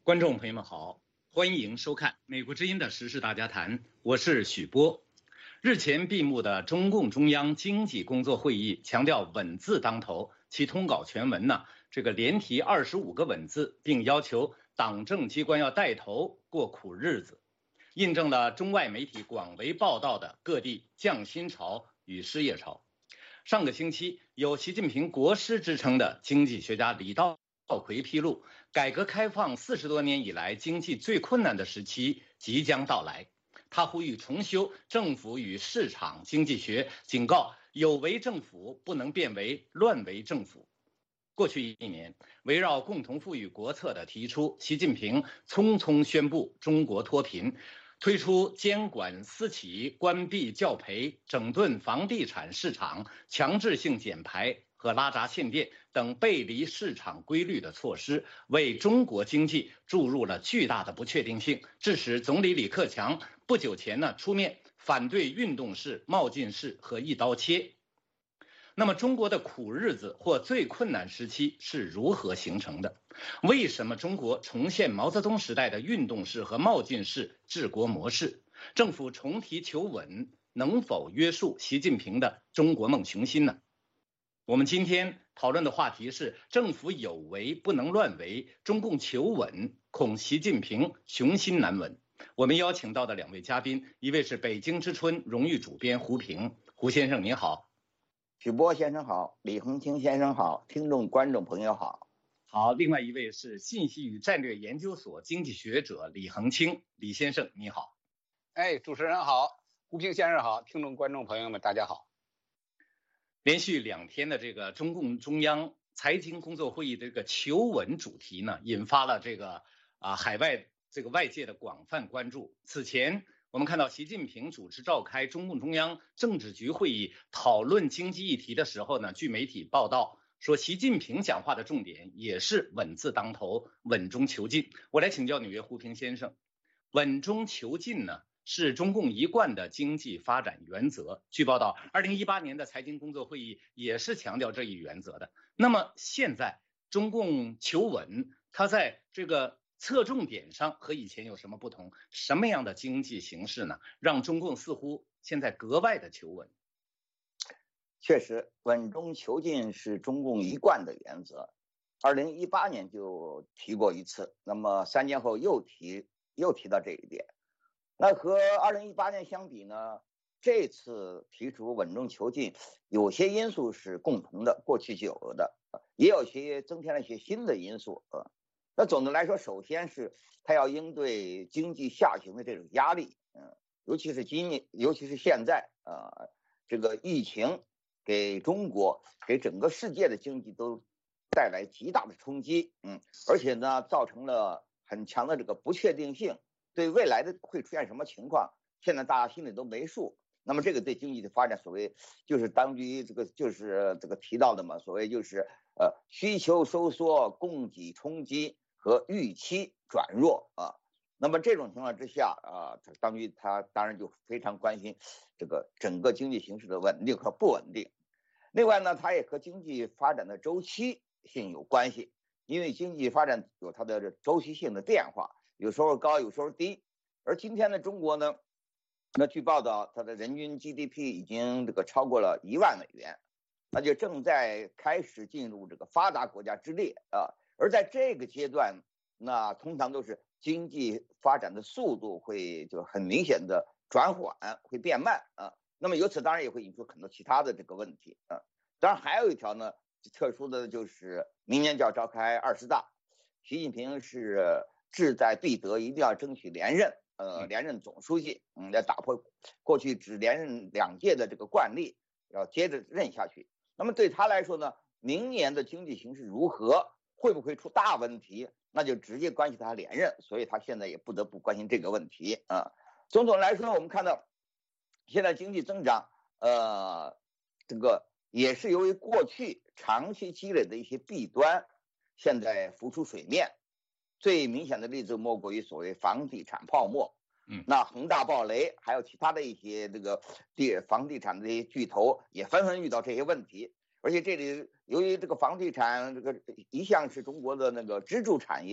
观众朋友们好，欢迎收看美国之音的时事大家谈，我是许波。日前闭幕的中共中央经济工作会议强调稳字当头，其通稿全文呢，连提25个稳字，并要求党政机关要带头过苦日子，印证了中外媒体广为报道的各地降薪潮与失业潮。上个星期，有习近平国师之称的经济学家李稻葵披露，改革开放40多年以来经济最困难的时期即将到来。他呼吁重修政府与市场经济学，警告有为政府不能变为乱为政府。过去1年，围绕共同富裕国策的提出，习近平匆匆宣布中国脱贫，推出监管私企、关闭教培、整顿房地产市场、强制性减排和拉闸限电等背离市场规律的措施，为中国经济注入了巨大的不确定性，致使总理李克强不久前出面反对运动式、冒进式和一刀切。那么中国的苦日子或最困难时期是如何形成的？为什么中国重现毛泽东时代的运动式和冒进式治国模式？政府重提求稳，能否约束习近平的中国梦雄心呢？我们今天讨论的话题是政府有为不能乱为，中共求稳，恐习近平雄心难稳。我们邀请到的2位嘉宾，一位是北京之春荣誉主编胡平，胡先生您好。 许波先生好，李恒清先生好，听众观众朋友好。 好，另外一位是信息与战略研究所经济学者李恒清，李先生你好。 主持人好，胡平先生好，听众观众朋友们大家好。 连续2天的中共中央财经工作会议的求稳主题呢，引发了海外外界的广泛关注。此前我们看到习近平主持召开中共中央政治局会议讨论经济议题的时候呢，据媒体报道说，习近平讲话的重点也是稳字当头，稳中求进。我来请教纽约胡平先生，稳中求进呢，是中共一贯的经济发展原则。据报道，2018年的财经工作会议也是强调这一原则的。那么现在中共求稳，它在侧重点上和以前有什么不同？什么样的经济形势呢，让中共似乎现在格外的求稳？ 确实，稳中求进是中共一贯的原则。2018年就提过一次，那么3年后又提到这一点。那和2018年相比呢，这次提出稳中求进，有些因素是共同的，过去就有的，也有些增添了一些新的因素。那总的来说，首先是他要应对经济下行的这种压力，尤其是现在这个疫情给中国、给整个世界的经济都带来极大的冲击，而且呢，造成了很强的这个不确定性，对未来的会出现什么情况，现在大家心里都没数。那么这个对经济的发展，所谓就是当局提到的嘛，所谓就是需求收缩、供给冲击和预期转弱啊。那么这种情况之下当局他当然就非常关心这个整个经济形势的稳定和不稳定。另外呢，它也和经济发展的周期性有关系，因为经济发展有它的周期性的变化，有时候高，有时候低。而今天的中国呢，那据报道，它的人均 GDP 已经超过了1万美元，那就正在开始进入这个发达国家之列啊。而在这个阶段，那通常都是经济发展的速度会就很明显的转缓，会变慢啊。那么由此当然也会引出很多其他的这个问题啊。当然还有一条呢，特殊的就是明年就要召开20大，习近平是志在必得，一定要争取连任总书记，要打破过去只连任2届的这个惯例，要接着任下去。那么对他来说呢，明年的经济形势如何，会不会出大问题，那就直接关系他连任，所以他现在也不得不关心这个问题啊。总来说，我们看到现在经济增长，这个也是由于过去长期积累的一些弊端，现在浮出水面。最明显的例子莫过于所谓房地产泡沫，那恒大暴雷，还有其他的一些房地产的这些巨头也纷纷遇到这些问题。而且这里由于这个房地产一向是中国的那个支柱产业，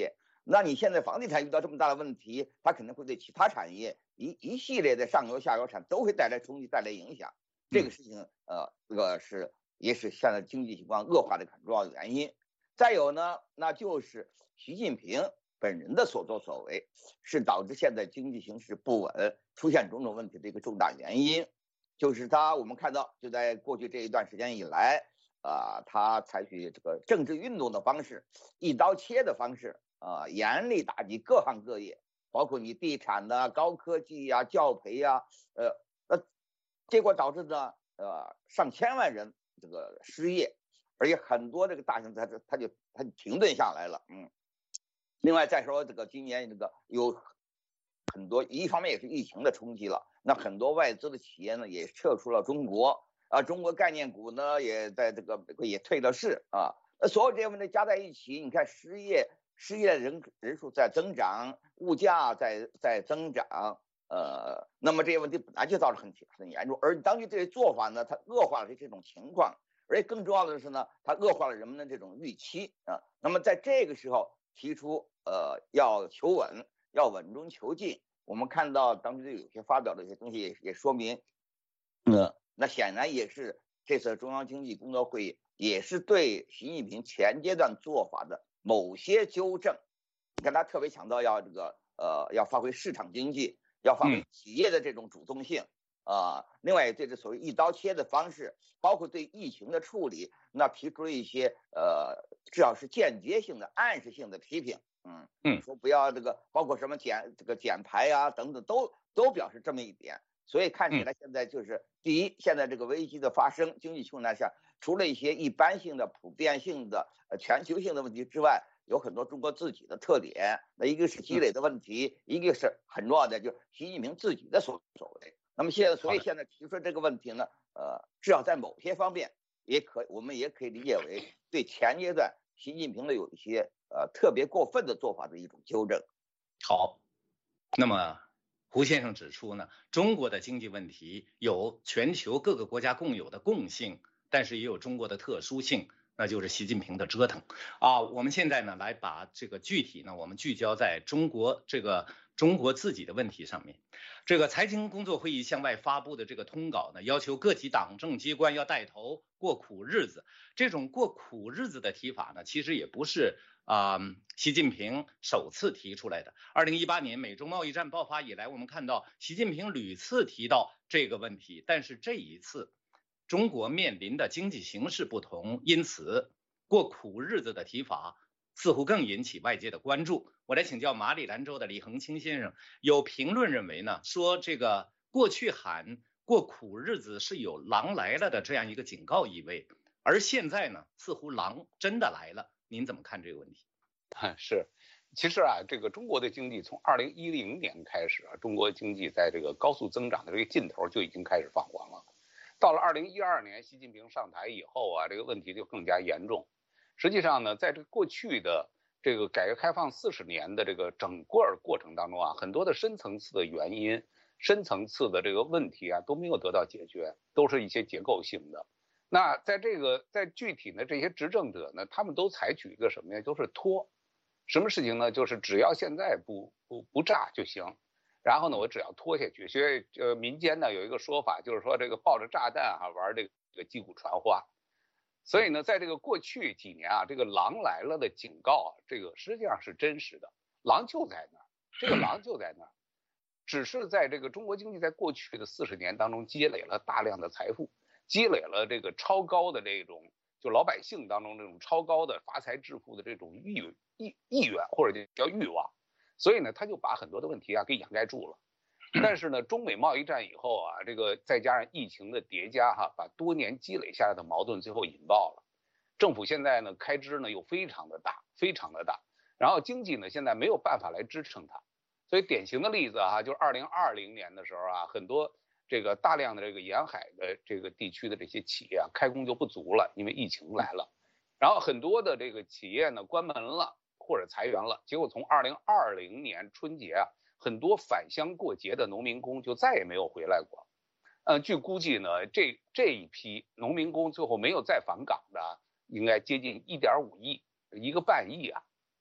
那你现在房地产遇到这么大的问题，它肯定会对其他产业一系列的上游下游产都会带来冲击、带来影响。这个事情这个也是现在经济情况恶化的很重要的原因。再有呢，那就是习近平本人的所作所为，是导致现在经济形势不稳、出现种种问题的一个重大原因。就是我们看到，就在过去这一段时间以来，他采取这个政治运动的方式，一刀切的方式，严厉打击各行各业，包括你地产的、高科技呀、教培呀，结果导致呢，上千万人这个失业，而且很多这个大型它就停顿下来了，另外再说这个今年这个有很多，一方面也是疫情的冲击了，那很多外资的企业呢也撤出了中国，中国概念股呢也在这个也退了市啊，所有这些问题加在一起，你看失业人数在增长，物价在增长，那么这些问题本来就造成很严重，而当局这些做法呢，它恶化了这种情况，而且更重要的是呢，它恶化了人们的这种预期啊。那么在这个时候提出要求稳，要稳中求进，我们看到当局有些发表的一些东西也说明，那显然也是这次中央经济工作会议也是对习近平前阶段做法的某些纠正。你看他特别强调要要发挥市场经济，要发挥企业的这种主动性另外对这所谓一刀切的方式，包括对疫情的处理，那提出了一些至少是间接性的、暗示性的批评。说不要这个，包括什么减排啊等等，都表示这么一点。所以看起来现在就是第一，现在这个危机的发生，经济困难下，除了一些一般性的、普遍性的、全球性的问题之外，有很多中国自己的特点。那一个是积累的问题，一个是很重要的，就是习近平自己的所为。那么所以现在提出这个问题呢，至少在某些方面我们也可以理解为对前阶段习近平的有一些特别过分的做法的一种纠正。 好，那么胡先生指出呢，中国的经济问题有全球各个国家共有的共性，但是也有中国的特殊性，那就是习近平的折腾我们现在呢来把这个具体呢，我们聚焦在中国自己的问题上面。这个财经工作会议向外发布的这个通稿呢，要求各级党政机关要带头过苦日子。这种过苦日子的提法呢，其实也不是习近平首次提出来的。2018年美中贸易战爆发以来，我们看到习近平屡次提到这个问题，但是这一次中国面临的经济形势不同，因此过苦日子的提法似乎更引起外界的关注。我来请教马里兰州的李恒清先生，有评论认为呢，说这个过去喊过苦日子是有狼来了的这样一个警告意味，而现在呢，似乎狼真的来了。您怎么看这个问题？ 是，其实这个中国的经济从2010年开始中国经济在这个高速增长的这个劲头就已经开始放缓了。到了2012年，习近平上台以后这个问题就更加严重。实际上呢，在这个过去的这个改革开放40年的这个整个过程当中很多的深层次的原因、深层次的这个问题都没有得到解决，都是一些结构性的。那在具体的这些执政者呢，他们都采取一个什么呀？都是拖。什么事情呢？就是只要现在不炸就行，然后呢，我只要拖下去。所以民间呢有一个说法，就是说这个抱着炸弹玩这个击鼓传花。所以呢，在这个过去几年这个狼来了的警告这个实际上是真实的，狼就在那儿，这个狼就在那儿，只是在这个中国经济在过去的40年当中积累了大量的财富。积累了这个超高的这种，就老百姓当中这种超高的发财致富的这种意愿或者叫欲望，所以呢，他就把很多的问题给掩盖住了。但是呢，中美贸易战以后这个再加上疫情的叠加把多年积累下来的矛盾最后引爆了。政府现在呢开支呢又非常的大，非常的大，然后经济呢现在没有办法来支撑它。所以典型的例子就是2020年的时候很多这个大量的这个沿海的这个地区的这些企业开工就不足了，因为疫情来了，然后很多的这个企业呢关门了或者裁员了，结果从2020年春节很多返乡过节的农民工就再也没有回来过。据估计呢，这一批农民工最后没有再返岗的，应该接近1.5亿，1个半亿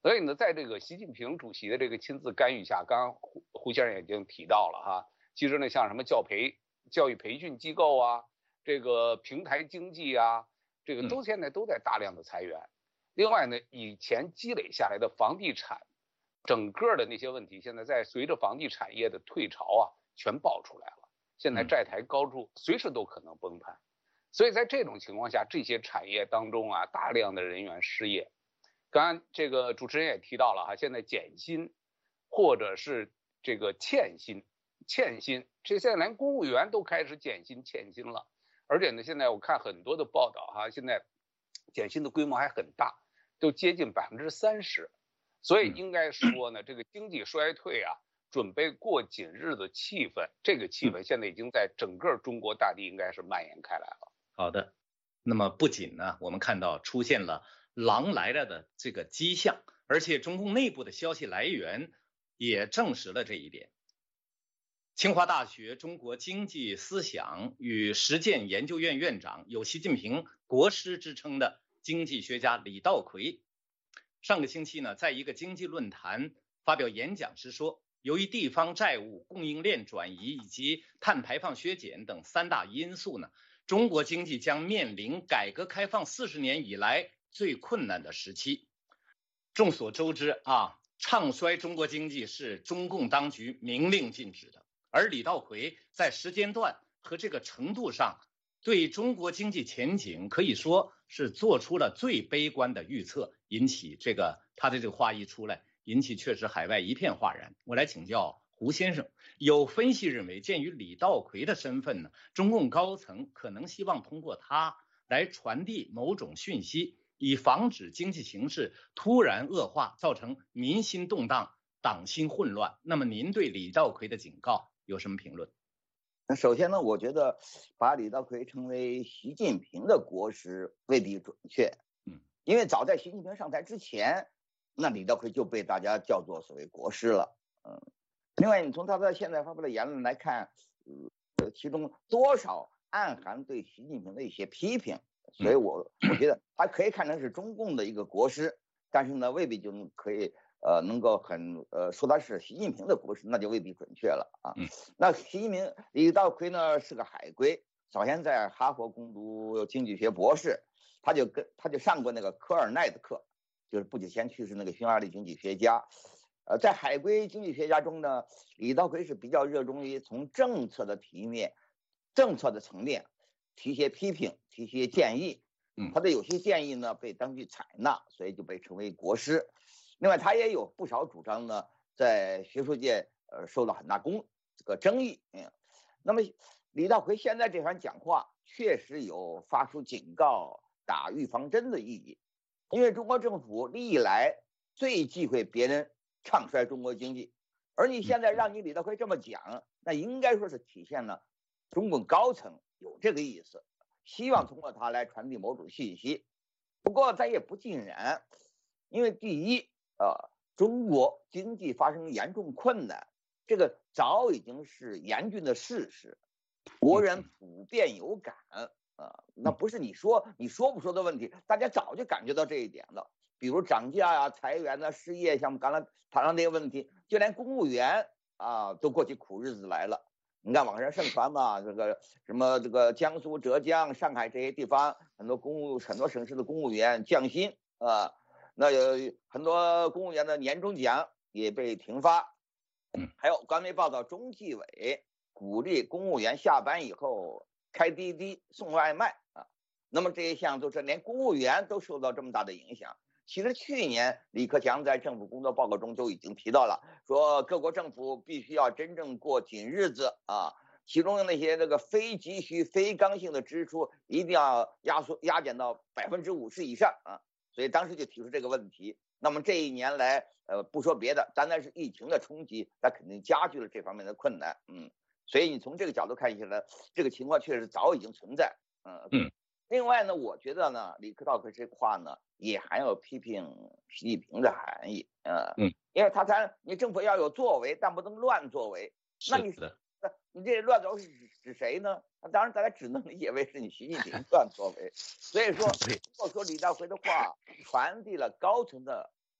所以呢，在这个习近平主席的这个亲自干预下，刚刚胡先生也已经提到了哈，其实呢，像什么教育培训机构啊，这个平台经济啊，这个现在都在大量的裁员。另外呢，以前积累下来的房地产整个的那些问题，现在随着房地产业的退潮啊，全爆出来了。现在债台高筑，随时都可能崩盘。所以在这种情况下，这些产业当中啊，大量的人员失业。刚刚这个主持人也提到了哈，现在减薪或者是这个欠薪，这现在连公务员都开始减薪欠薪了。而且呢，现在我看很多的报道哈，现在减薪的规模还很大，都接近30%。所以应该说呢，这个经济衰退啊，准备过紧日子气氛，这个气氛现在已经在整个中国大地应该是蔓延开来了。 好的，那么不仅呢，我们看到出现了狼来了的这个迹象，而且中共内部的消息来源也证实了这一点。清华大学中国经济思想与实践研究院院长，有习近平国师之称的经济学家李稻葵，上个星期呢，在一个经济论坛发表演讲时说，由于地方债务、供应链转移以及碳排放削减等3大因素呢，中国经济将面临改革开放40年以来最困难的时期。众所周知啊，唱衰中国经济是中共当局明令禁止的。而李稻葵在时间段和这个程度上，对中国经济前景可以说是做出了最悲观的预测，引起他的这个话一出来，引起确实海外一片哗然。我来请教胡先生，有分析认为，鉴于李稻葵的身份呢，中共高层可能希望通过他来传递某种讯息，以防止经济形势突然恶化，造成民心动荡、党心混乱。那么您对李稻葵的警告有什么评论？ 那首先呢，我觉得把李稻葵称为习近平的国师未必准确。因为早在习近平上台之前，那李稻葵就被大家叫做所谓国师了。另外，你从他现在发布的言论来看，其中多少暗含对习近平的一些批评，所以我觉得他可以看成是中共的一个国师，但是呢，未必就可以能够说他是习近平的国师，那就未必准确了啊。那李稻葵呢是个海归，早先在哈佛攻读经济学博士，他就上过那个科尔奈的课，就是不久前去世那个匈牙利经济学家。在海归经济学家中呢，李稻葵是比较热衷于从政策的层面提些批评，提些建议。他的有些建议呢被当局采纳，所以就被称为国师。另外，他也有不少主张呢，在学术界受到很大争议。那么李稻葵现在这番讲话确实有发出警告、打预防针的意义，因为中国政府历来最忌讳别人唱衰中国经济，而你现在让你李稻葵这么讲，那应该说是体现了中共高层有这个意思，希望通过他来传递某种信息。不过咱也不尽然，因为第一，中国经济发生严重困难，这个早已经是严峻的事实，国人普遍有感那不是你说不说的问题，大家早就感觉到这一点了。比如涨价啊、裁员啊、失业，像我们刚才谈到那些问题，就连公务员都过起苦日子来了。你看网上盛传嘛，这个什么这个江苏、浙江、上海这些地方，很多省市的公务员降薪那有很多公务员的年终奖也被停发。还有官媒报道，中纪委鼓励公务员下班以后开滴滴送外卖那么这一项就是连公务员都受到这么大的影响。其实去年李克强在政府工作报告中就已经提到了，说各国政府必须要真正过紧日子其中那些这个非急需、非刚性的支出一定要压减到50%以上所以当时就提出这个问题。那么这一年来，不说别的，单单是疫情的冲击，它肯定加剧了这方面的困难。所以你从这个角度看起来，这个情况确实早已经存在。另外呢，我觉得呢，李克道克这话呢，也含有批评习近平的含义。因为你政府要有作为，但不能乱作为。那你这乱作为是指谁呢？当然，大家只能理解为是你习近平乱作为。所以说，如果说李稻葵的话传递了高层的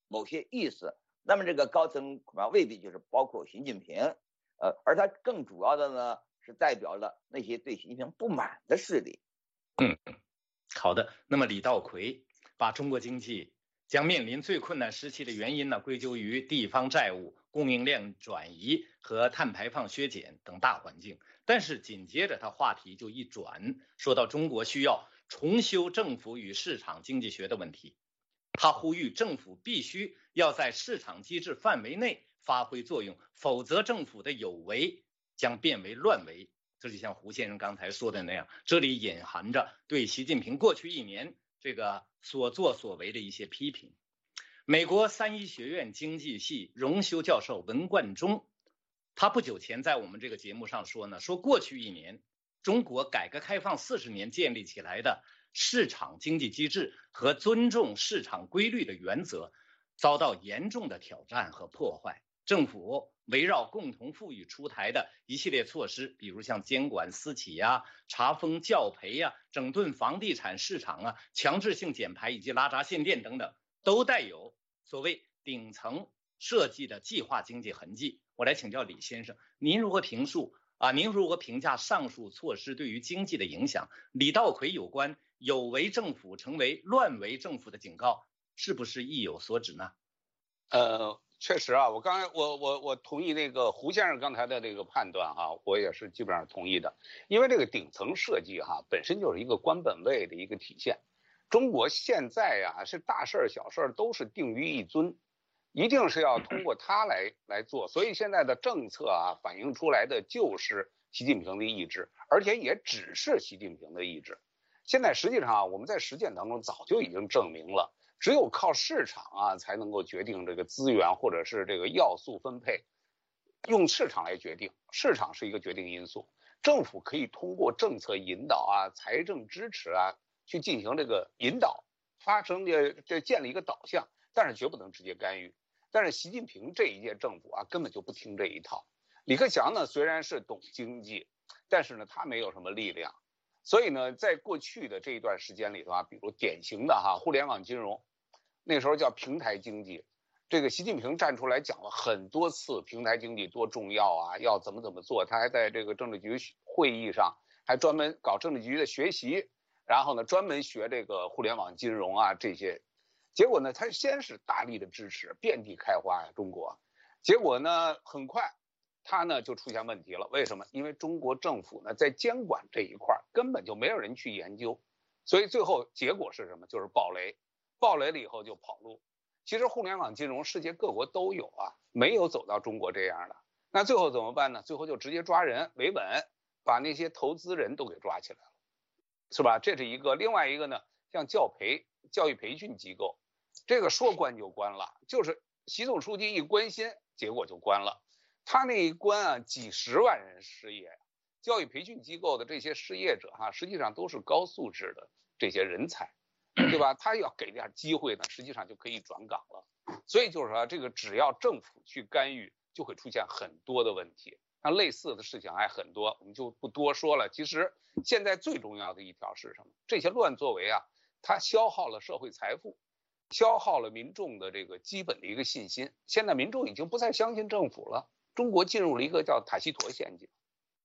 某些意思，那么这个高层恐怕未必就是包括习近平，而它更主要的呢是代表了那些对习近平不满的势力。 好的。那么李稻葵把中国经济将面临最困难时期的原因呢，归咎于地方债务、供应链转移和碳排放削减等大环境。但是紧接着他话题就一转，说到中国需要重修政府与市场经济学的问题。他呼吁政府必须要在市场机制范围内发挥作用，否则政府的有为将变为乱为。这就像胡先生刚才说的那样，这里隐含着对习近平过去1年这个所作所为的一些批评。美国三一学院经济系荣休教授文冠中，他不久前在我们这个节目上说呢，说过去1年，中国改革开放40年建立起来的市场经济机制和尊重市场规律的原则遭到严重的挑战和破坏。政府围绕共同富裕出台的一系列措施，比如像监管私企呀、查封教培呀、整顿房地产市场啊、强制性减排以及拉闸限电等等，都带有所谓顶层设计的计划经济痕迹。我来请教李先生，您如何评价上述措施对于经济的影响？李稻葵有关有为政府成为乱为政府的警告，是不是意有所指呢？ 确实啊，我同意那个胡先生刚才的这个判断哈，我也是基本上同意的。因为这个顶层设计哈，本身就是一个官本位的一个体现。中国现在呀，是大事小事都是定于一尊，一定是要通过它来做。所以现在的政策啊，反映出来的就是习近平的意志，而且也只是习近平的意志。现在实际上啊，我们在实践当中早就已经证明了。只有靠市场啊，才能够决定这个资源或者是这个要素分配，用市场来决定，市场是一个决定因素。政府可以通过政策引导啊、财政支持啊，去进行这个引导，建立一个导向，但是绝不能直接干预。但是习近平这一届政府啊，根本就不听这一套。李克强呢，虽然是懂经济，但是呢，他没有什么力量。所以呢，在过去的这一段时间里头啊，比如典型的互联网金融，那时候叫平台经济，这个习近平站出来讲了很多次平台经济多重要啊，要怎么做。他还在这个政治局会议上还专门搞政治局的学习，然后呢专门学这个互联网金融啊这些。结果呢，他先是大力的支持，遍地开花呀中国。结果呢，很快。它呢就出现问题了，为什么？因为中国政府呢在监管这一块根本就没有人去研究，所以最后结果是什么？就是暴雷，暴雷了以后就跑路。其实互联网金融世界各国都有啊，没有走到中国这样的。那最后怎么办呢？最后就直接抓人维稳，把那些投资人都给抓起来了，是吧？这是一个。另外一个呢，像教育培训机构，这个说关就关了，就是习总书记一关心，结果就关了。他那一关啊，几十万人失业，教育培训机构的这些失业者实际上都是高素质的这些人才，对吧？他要给点机会呢，实际上就可以转岗了。所以就是说，这个只要政府去干预，就会出现很多的问题。那类似的事情还很多，我们就不多说了。其实现在最重要的一条是什么？这些乱作为啊，它消耗了社会财富，消耗了民众的这个基本的一个信心。现在民众已经不再相信政府了。中国进入了一个叫塔西佗陷阱。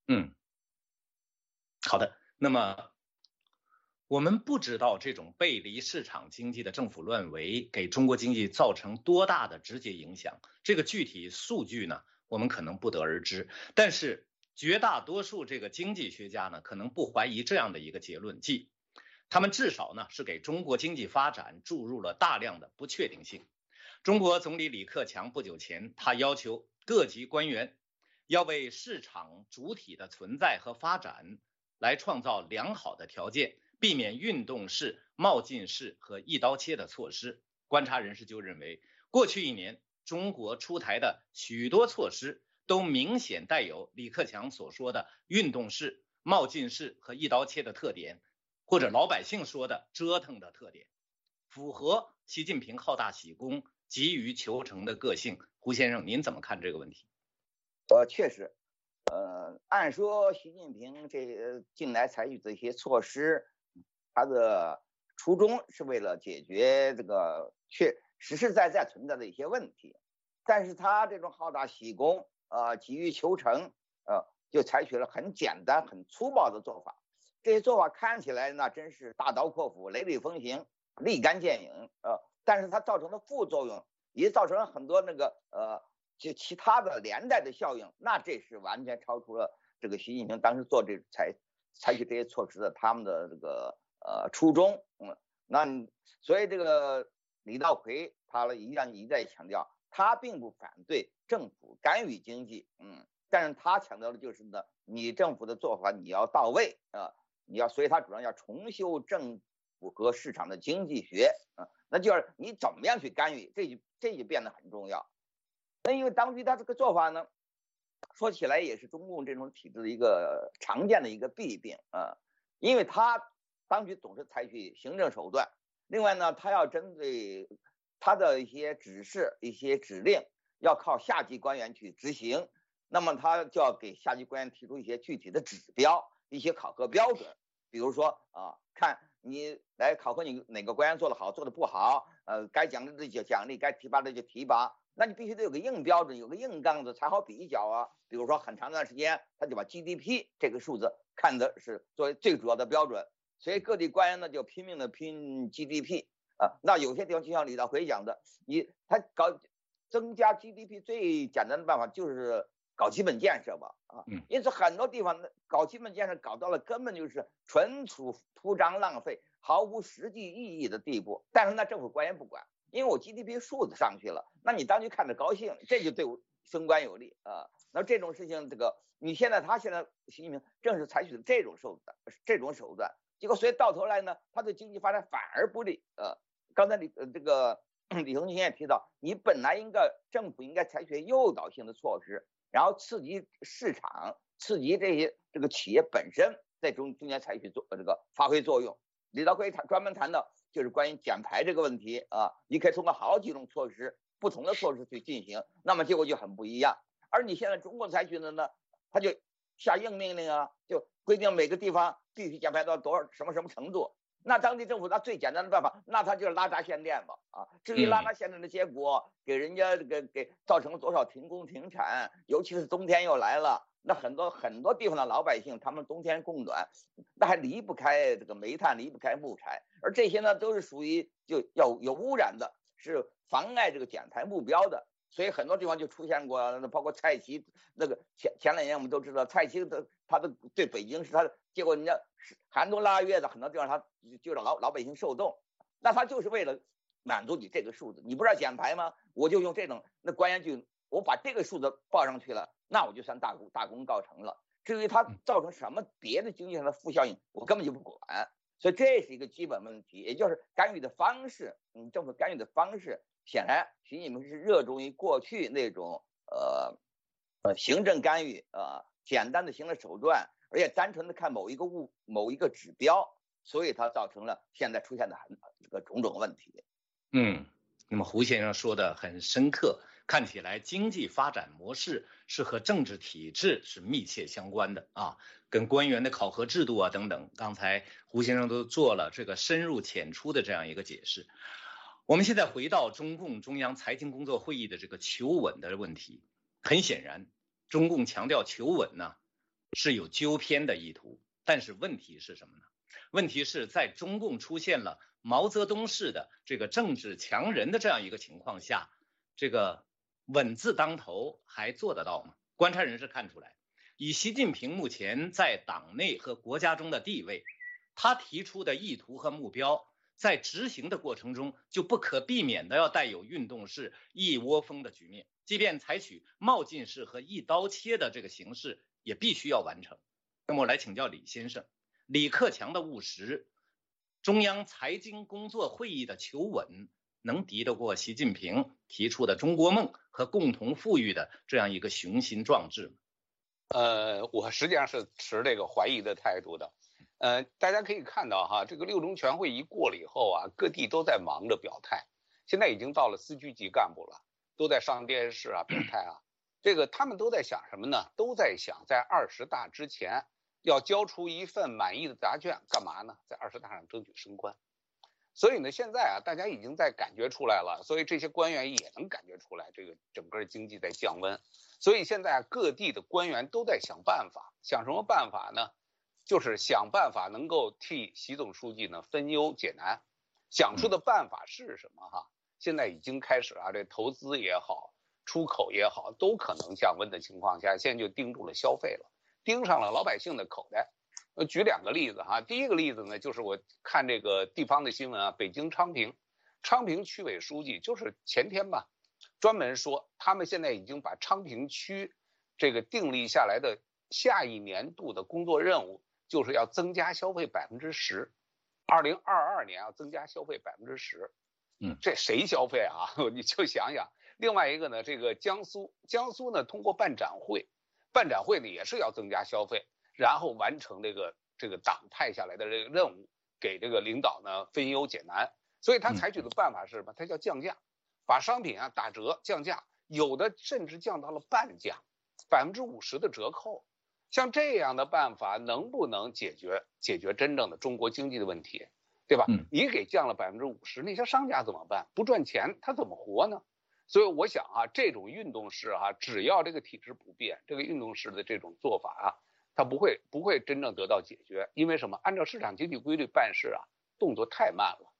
好的。那么我们不知道这种背离市场经济的政府乱为给中国经济造成多大的直接影响，这个具体数据呢，我们可能不得而知。但是绝大多数这个经济学家呢，可能不怀疑这样的一个结论，即他们至少呢是给中国经济发展注入了大量的不确定性。中国总理李克强不久前，他要求各级官员要为市场主体的存在和发展来创造良好的条件，避免运动式、冒进式和一刀切的措施。观察人士就认为，过去1年中国出台的许多措施都明显带有李克强所说的运动式、冒进式和一刀切的特点，或者老百姓说的折腾的特点，符合习近平好大喜功、急于求成的个性。胡先生，您怎么看这个问题？ 确实，按说习近平这近来采取这些措施，他的初衷是为了解决这个实实在在存在的一些问题。但是他这种好大喜功，急于求成，就采取了很简单、很粗暴的做法。这些做法看起来那真是大刀阔斧、雷厉风行、立竿见影，但是它造成的副作用也造成了很多那个就其他的连带的效应，那这是完全超出了这个习近平当时做这采取这些措施的他们的这个初衷。那所以这个李稻葵他一再强调，他并不反对政府干预经济，但是他强调的就是呢，你政府的做法你要到位所以他主张要重修政府和市场的经济学，那就是你怎么样去干预，这就变得很重要。那因为当局他这个做法呢，说起来也是中共这种体制的一个常见的一个弊病因为当局总是采取行政手段，另外呢，他要针对他的一些指示、一些指令，要靠下级官员去执行，那么他就要给下级官员提出一些具体的指标、一些考核标准，比如说看你来考核你哪个官员做得好，做得不好，该奖励的就奖励，该提拔的就提拔。那你必须得有个硬标准，有个硬杠子才好比较比如说很长一段时间，他就把 GDP 这个数字看的是作为最主要的标准，所以各地官员呢就拼命的拼 GDP 那有些地方就像李稻葵讲的，他增加 GDP 最简单的办法就是搞基本建设吧因此很多地方搞基本建设搞到了根本就是纯属铺张浪费，毫无实际意义的地步，但是那政府官员不管，因为我 GDP 数字上去了，那你当局看着高兴，这就对我升官有利那这种事情，他现在习近平正是采取的这种手段，结果所以到头来呢，他对经济发展反而不利刚才李恒清也提到，你本来政府应该采取诱导性的措施，然后刺激市场，刺激这个企业本身在中间采取发挥作用。李稻葵他专门谈到就是关于减排这个问题你可以通过好几种措施，不同的措施去进行，那么结果就很不一样。而你现在中国采取的呢，他就下硬命令就规定每个地方必须减排到多少什么程度。那当地政府他最简单的办法，那他就是拉闸限电嘛至于拉闸限电的结果给人家给造成了多少停工停产，尤其是冬天又来了，那很多地方的老百姓他们冬天供暖，那还离不开这个煤炭，离不开木材，而这些呢都是属于就有污染的，是妨碍这个减排目标的。所以很多地方就出现过，包括蔡奇那个前两年我们都知道，蔡奇他对北京是他的，结果人家寒冬腊月的很多地方他就让老百姓受冻，那他就是为了满足你这个数字，你不是要减排吗？我就用这种，那官员就我把这个数字报上去了，那我就算大功告成了。至于它造成什么别的经济上的负效应，我根本就不管。所以这是一个基本问题，也就是干预的方式，政府干预的方式。显然，习近平是热衷于过去那种行政干预简单的行政手段，而且单纯的看某一个指标，所以它造成了现在出现的这个种种问题。 那么胡先生说的很深刻，看起来经济发展模式是和政治体制是密切相关的跟官员的考核制度等等，刚才胡先生都做了这个深入浅出的这样一个解释。我们现在回到中共中央财经工作会议的这个求稳的问题，很显然，中共强调求稳呢是有纠偏的意图，但是问题是什么呢？问题是在中共出现了毛泽东式的这个政治强人的这样一个情况下，这个稳字当头还做得到吗？观察人士看出来，以习近平目前在党内和国家中的地位，他提出的意图和目标在执行的过程中就不可避免的要带有运动式一窝蜂的局面，即便采取冒进式和一刀切的这个形式也必须要完成。那么我来请教李先生，李克强的务实，中央财经工作会议的求稳，能敌得过习近平提出的中国梦和共同富裕的这样一个雄心壮志吗？ 我实际上是持这个怀疑的态度的。大家可以看到这个六中全会一过了以后各地都在忙着表态，现在已经到了司局级干部了，都在上电视表态这个他们都在想什么呢？都在想在20大之前要交出一份满意的答卷，干嘛呢？在20大上争取升官。 所以呢，现在啊，大家已经在感觉出来了，所以这些官员也能感觉出来，这个整个经济在降温。所以现在各地的官员都在想办法，想什么办法呢？就是想办法能够替习总书记呢分忧解难。想出的办法是什么哈？现在已经开始了，这投资也好，出口也好，都可能降温的情况下，现在就盯住了消费了，盯上了老百姓的口袋。举2个例子哈，第一个例子呢，就是我看这个地方的新闻啊，北京昌平区委书记就是前天吧，专门说他们现在已经把昌平区这个订立下来的下一年度的工作任务，就是要增加消费10%，2022年要增加消费10%。这谁消费啊？你就想想。另外一个呢，这个江苏呢，通过办展会呢也是要增加消费。然后完成这个党派下来的这个任务，给这个领导呢分忧解难。所以他采取的办法是什么？他叫降价，把商品啊打折降价，有的甚至降到了半价，50%的折扣。像这样的办法能不能解决真正的中国经济的问题，对吧？你给降了50%，那些商家怎么办？不赚钱他怎么活呢？所以我想啊，这种运动式啊，只要这个体制不变，这个运动式的这种做法啊，它不会真正得到解决。因为什么？按照市场经济规律办事啊，动作太慢了。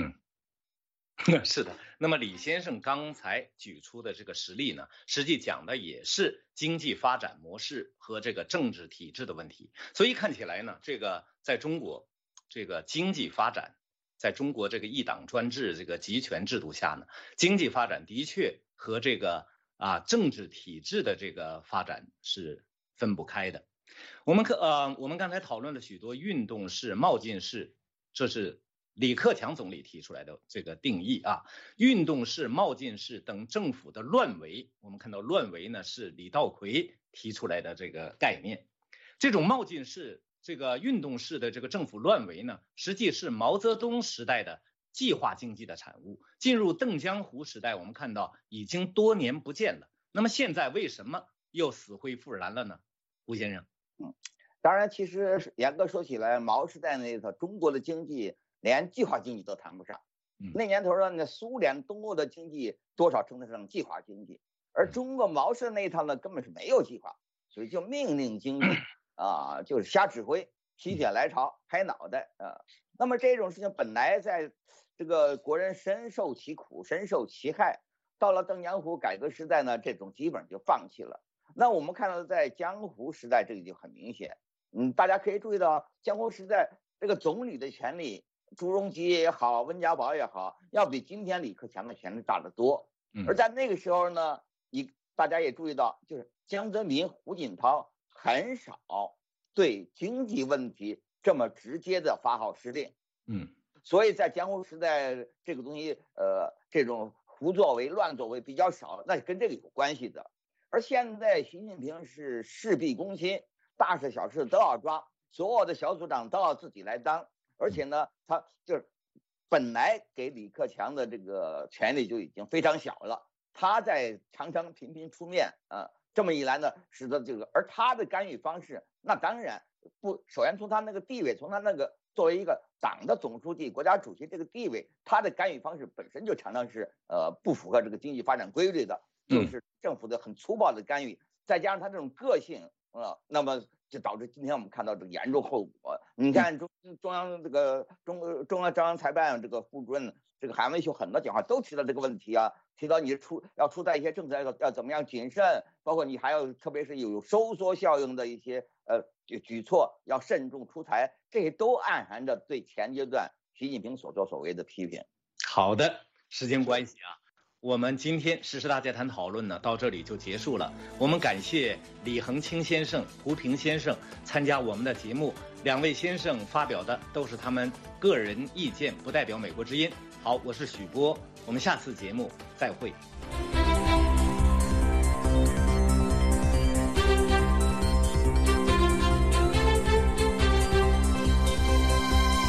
是的。那么李先生刚才举出的这个实例呢，实际讲的也是经济发展模式和这个政治体制的问题。所以看起来呢，这个在中国这个经济发展，在中国这个一党专制这个集权制度下呢，经济发展的确和这个政治体制的这个发展是分不开的。我们刚才讨论了许多运动式、冒进式，这是李克强总理提出来的这个定义啊。运动式、冒进式等政府的乱为，我们看到乱为呢是李稻葵提出来的这个概念。这种冒进式、这个运动式的这个政府乱为呢，实际是毛泽东时代的计划经济的产物。进入邓江湖时代，我们看到已经多年不见了。那么现在为什么又死灰复燃了呢？吴先生。 当然，其实严格说起来，毛时代那套中国的经济连计划经济都谈不上。那年头呢，苏联东欧的经济多少称得上计划经济，而中国毛氏那一套呢，根本是没有计划，所以就命令经济啊，就是瞎指挥，心血来潮拍脑袋啊。那么这种事情本来在这个国人深受其苦，深受其害，到了邓江湖改革时代呢，这种基本就放弃了。那我们看到在江湖时代，这个就很明显。大家可以注意到，江湖时代这个总理的权力，朱镕基也好，温家宝也好，要比今天李克强的权力大得多。而在那个时候呢，大家也注意到，就是江泽民、胡锦涛很少对经济问题这么直接的发号施令。所以在江湖时代，这个东西这种胡作为、乱作为比较少，那跟这个有关系的。而现在习近平是事必躬亲，大事小事都要抓，所有的小组长都要自己来当，而且呢，他就是本来给李克强的这个权力就已经非常小了，他在常常频频出面这么一来呢，使得这个，而他的干预方式，那当然不，首先从他那个地位，从他那个作为一个党的总书记、国家主席这个地位，他的干预方式本身就常常是不符合这个经济发展规律的。就是政府的很粗暴的干预，再加上他这种个性那么就导致今天我们看到这个严重后果。你看中央这个中央财办这个副主任这个韩文秀很多讲话都提到这个问题啊，提到你要出台一些政策要怎么样谨慎，包括你还要特别是有收缩效应的一些举措要慎重出台，这些都暗含着对前阶段习近平所作所为的批评。 好的，时间关系我们今天时事大家谈讨论呢，到这里就结束了。我们感谢李恒清先生、胡平先生参加我们的节目，两位先生发表的都是他们个人意见，不代表美国之音。好，我是许波，我们下次节目再会。